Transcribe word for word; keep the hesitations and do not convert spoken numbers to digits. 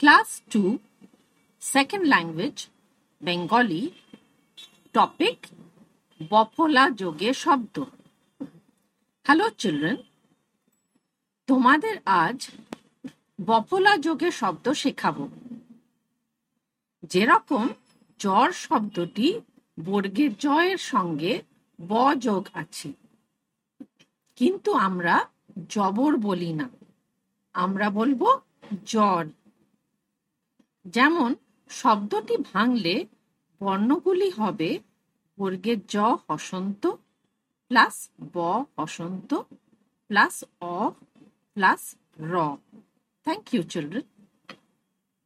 Class two, Second Language, Bengali, Topic, বফলা যোগে শব্দ। Hello children, তোমাদের আজ বফলা যোগে শব্দ শেখাবো। যেরকম জ্বর শব্দটি বর্গের জয়ের সঙ্গে ব যোগ আছে, কিন্তু আমরা জবর বলি না, আমরা বলবো জ্বর। যেমন শব্দটি ভাঙলে বর্ণগুলি হবে বর্গের জ হসন্ত প্লাস ব হসন্ত প্লাস অ প্লাস র। Thank you children.